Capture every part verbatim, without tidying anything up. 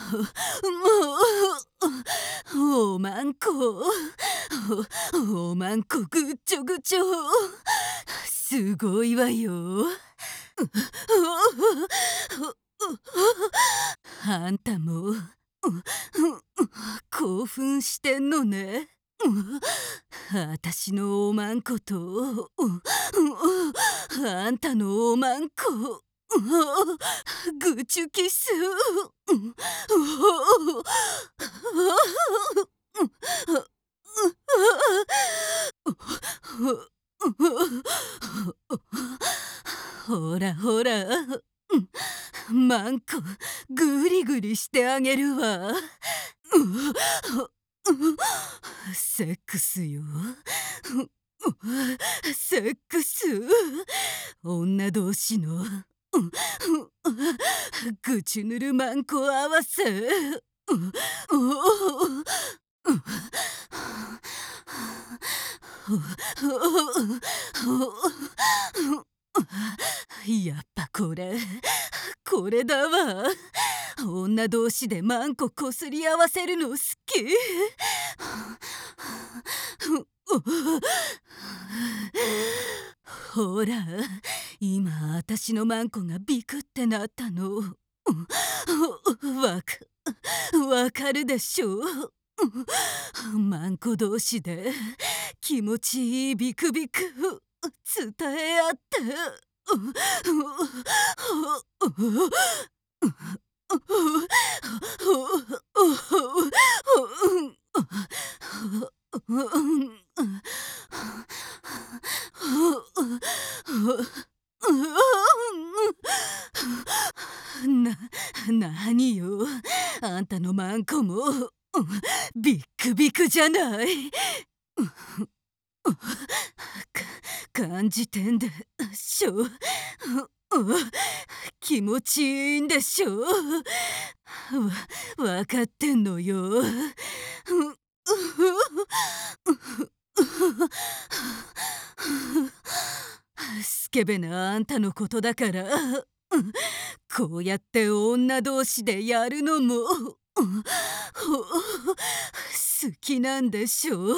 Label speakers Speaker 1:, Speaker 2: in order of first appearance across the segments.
Speaker 1: もう、おまんこ。おまんこぐっちょぐちょ。すごいわよ。あんたも興奮してんのね。あたしのおまんことあんたのおまんこぐちゅキス。ほらほら、まんこぐりぐりしてあげるわ。セックスよ。セックス。女同士のぐちゅぬるまんこ合わせ。やっぱこれこれだわ。女同士でまんここすり合わせるの好き。ほら、今あたしのまんこがビクってなったの。わかわかるでしょ。まんこ同士で気持ちいいビクビク伝え合って。な、なによ、あんたのまんこもビックビクじゃない。か感じてんでしょ。気持ちいいんでしょ。わ、わかってんのよ。スケベなあんたのことだからこうやって女同士でやるのも好きなんでしょ。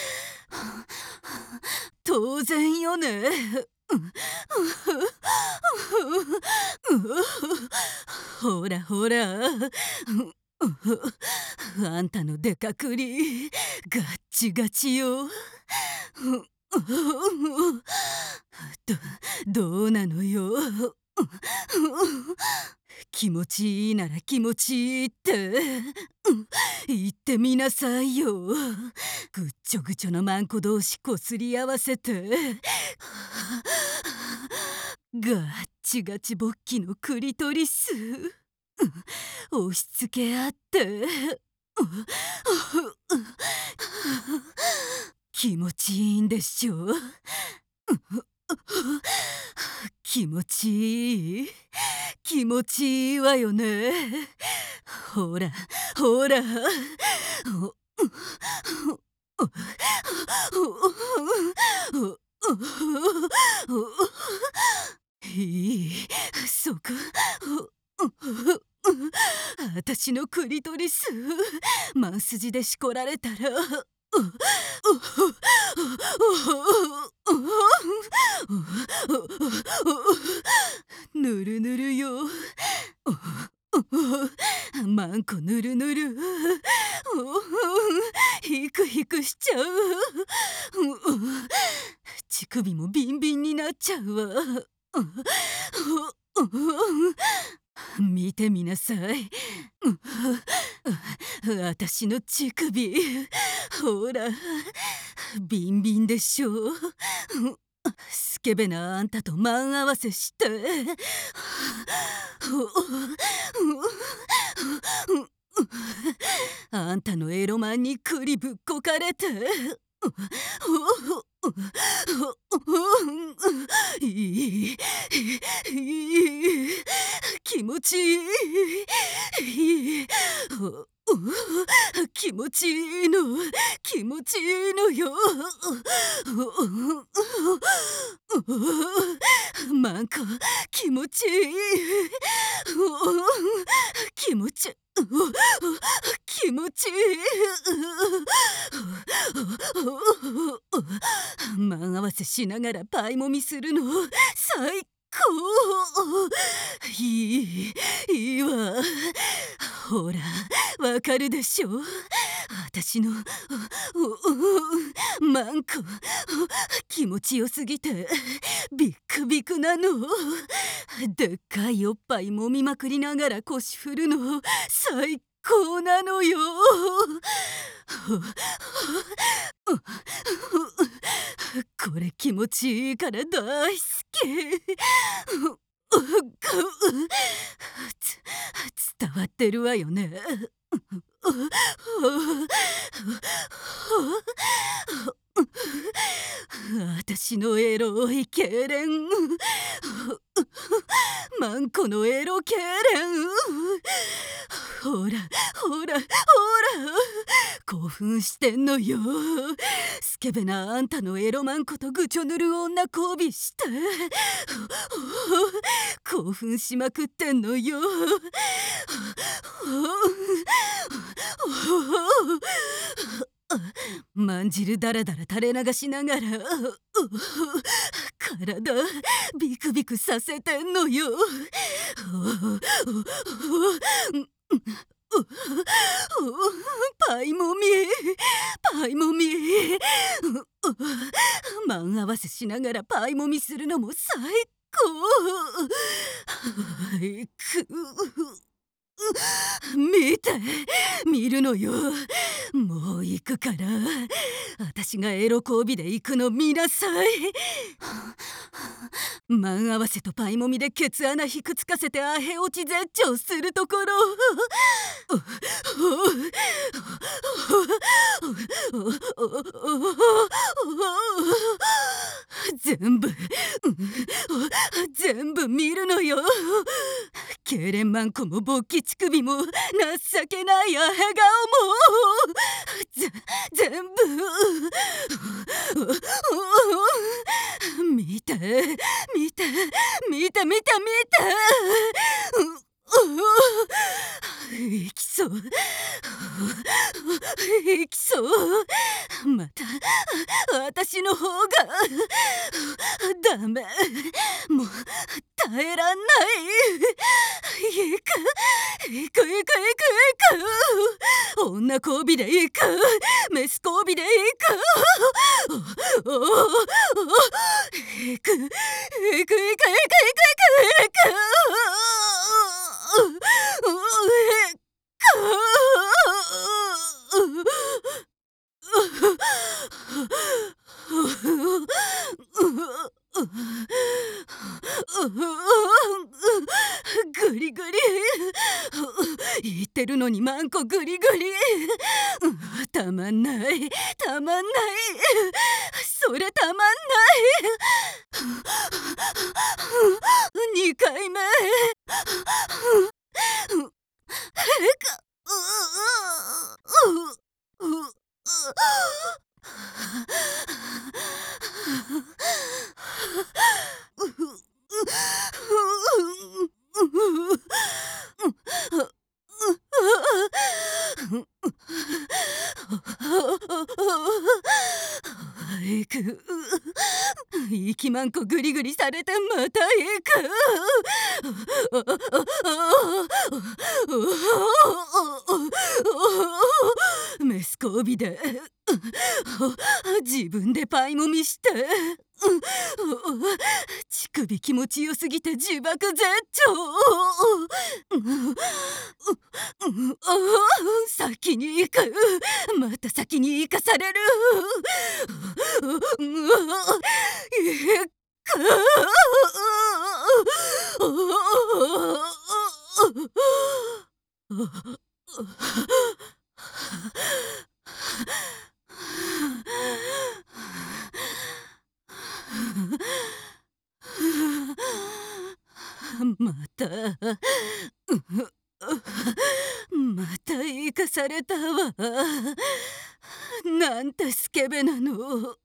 Speaker 1: 当然よね。ほらほら、あんたのデカクリガッチガチよ。どどうなのよ。気持ちいいなら気持ちいいって言ってみなさいよ。ぐっちょぐちょのまんこ同士こすり合わせてガッチガチ勃起のクリトリス押し付け合って気持ちいいんでしょ。気持ちいい気持ちいいわよね。ほらほら。いいそこ。あたしのクリトリスマンスジでしこられたらぬるぬるよ。まんこぬるぬる。ヒクヒクしちゃう。乳首もビンビンになっちゃうわ。見てみなさい。あたしの乳首。ほら、ビンビンでしょ。スケベなあんたとマン合わせして。あんたのエロマンに栗ぶっこかれて。いいいい気持ちいいいい気持ちいいの気持ちいいのよ。マンコ気持ちいい。気持ち気持ちいい。マン合わせしながらパイもみするの最高。いいいいわ。ほらわかるでしょ。私のマンコ気持ちよすぎてビックビクなの。でっかいおっぱいもみまくりながら腰振るの最高なのよ。これ気持ちいいから大好き。つ伝わってるわよね。私のエロい痙攣、マンコのエロ痙攣。ほらほらほら興奮してんのよ。スケベなあんたのエロマンコとぐちょ塗る女交尾して興奮しまくってんのよ。まんじるだらだら垂れ流しながら体ビクビクさせてんのよ。パイもみパイもみマン合わせしながらパイもみするのも最高。いく見て見るのよ。もう行くから私がエロ交尾で行くの見なさい。マン合わせとパイもみでケツ穴ひくつかせてアヘ落ち絶頂するところ。全部全部見るのよ。痙攣マンコも勃起乳首も情けないアヘ顔もぜ全部見て見て見て見て見て。いきそういきそう。また私の方がダメもう耐えらんない。行く行く行く行く行く。女交尾で行くメス交尾で行く。おおお行く行く行く行く行く行く行く。グリグリ言ってるのにマンコグリグリ。たまんないたまんないそれたまんない。にかいめ行く息マンコグリグリされてまた行く。メス交尾で自分でパイもみして乳首気持ちよすぎて自爆絶頂。先に行くまた先に行かされる。行くまたまた行かかされたわ。なんてスケベなの。う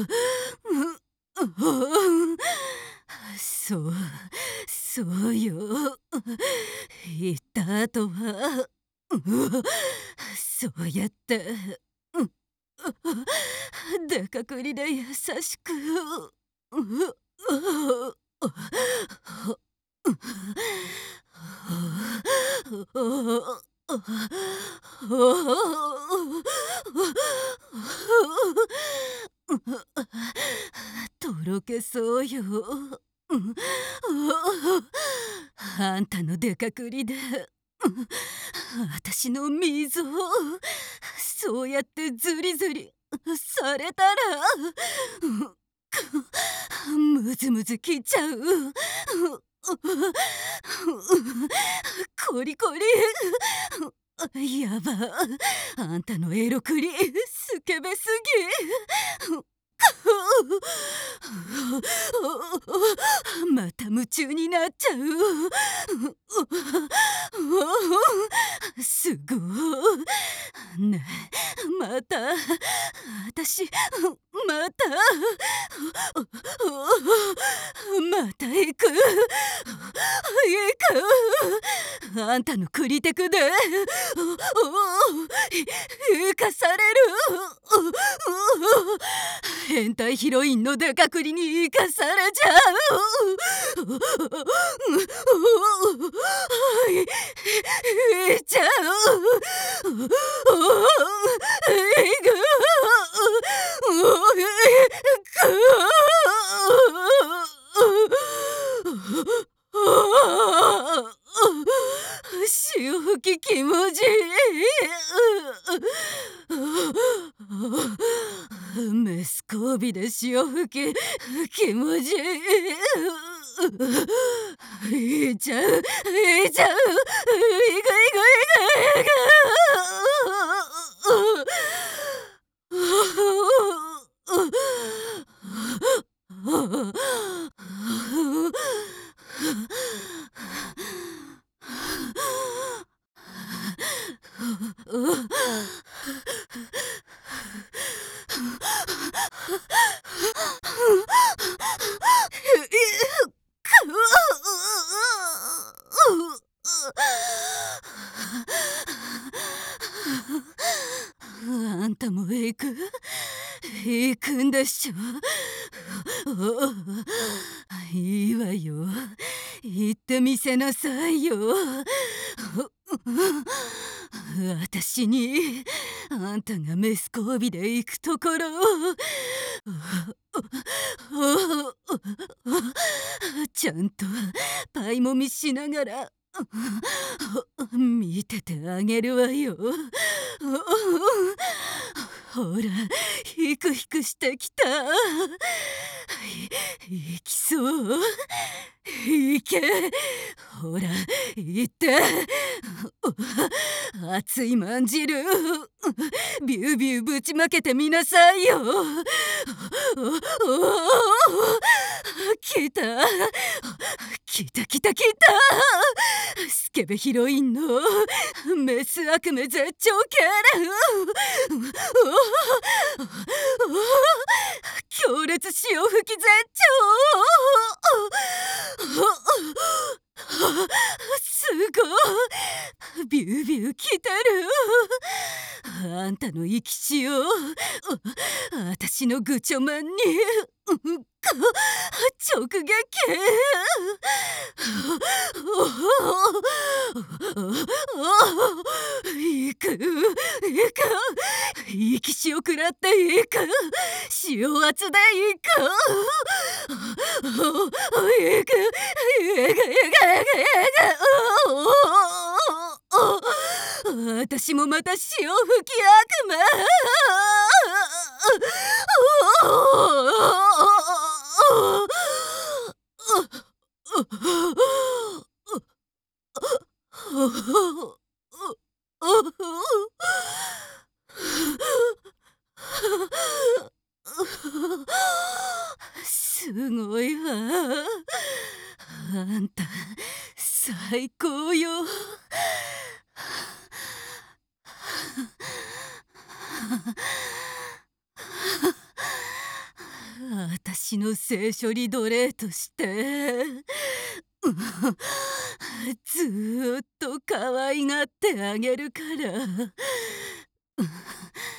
Speaker 1: うそうそうよ。言った後はそうやってでかくりで優しくとろけそうよ。あんたのでかくりで私の溝をそうやってずりずりされたらむずむずきちゃう。コリコリやば、あんたのエロクリスケベすぎ。また夢中になっちゃう。すごいね。また私またまた行く行く。あんたのクリテクで生かされる。変態ヒロインのデカクリに生かされちゃう。いっちゃう。潮吹き気持ちいい。メス交尾で潮吹き気持ちいい。いっちゃういっちゃう。いくいくいくいく。あんたも行く行くんでしょ。いいわよ、行ってみせなさいよ。私にあんたがメス交尾で行くところちゃんとパイもみしながら見ててあげるわよ。ほらヒクヒクしてきた。いきそう。いけ、ほら行って。熱いまんじるビュービューぶちまけてみなさいよ。来た来た来た来た。スケベヒロインのメス悪夢絶頂系連。強烈潮吹き絶頂。すごいビュービュー来てる。あんたの生き血を私のグチョマンに直撃。行く行く生き血を食らっていく。潮圧で行く行く行く行く行く。私もまた潮吹き悪魔。すごいわ。あんた最高よ。 私の性処理奴隷としてずーっと可愛がってあげるから